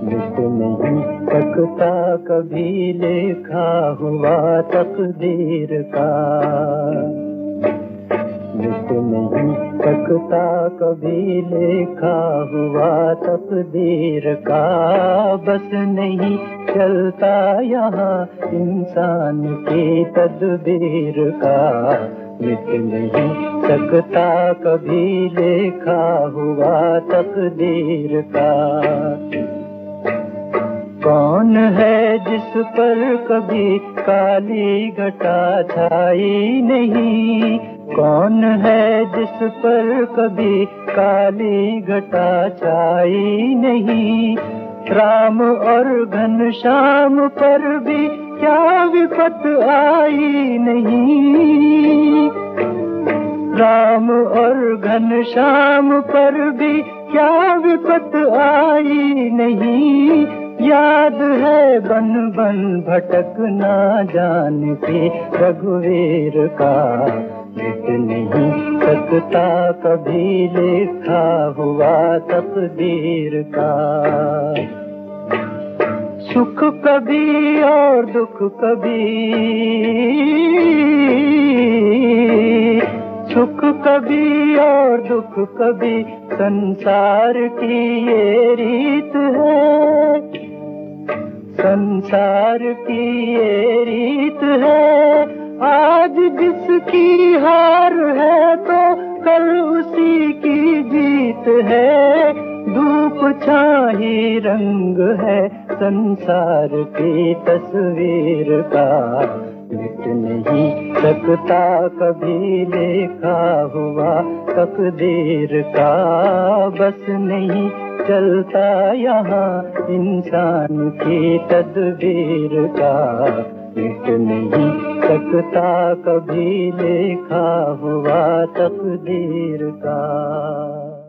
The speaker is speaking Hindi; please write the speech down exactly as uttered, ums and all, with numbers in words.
मिट नहीं सकता कभी लिखा हुआ तकदीर का, मिट नहीं सकता कभी लिखा हुआ तकदीर का। बस नहीं चलता यहाँ इंसान की तदबीर का, मिट नहीं सकता कभी लिखा हुआ तकदीर का। कौन है जिस पर कभी काली घटा छाई नहीं, कौन है जिस पर कभी काली घटा छाई नहीं। राम और घनश्याम पर भी क्या विपत आई नहीं, राम और घनश्याम पर भी क्या विपत आई नहीं। याद है बन बन भटकना जान के रघुवीर का, मिट नहीं सकता कभी लिखा हुआ तकदीर का। सुख कभी और दुख कभी, सुख कभी और दुख कभी, संसार की ये रीत है, संसार की ये रीत है। आज जिसकी हार है तो कल उसी की जीत है। धूप छाही रंग है संसार की तस्वीर का, मिट नहीं सकता कभी लिखा हुआ तकदीर का। बस नहीं चलता यहाँ इंसान की तदबीर का, मिट नहीं सकता कभी लिखा हुआ तकदीर का।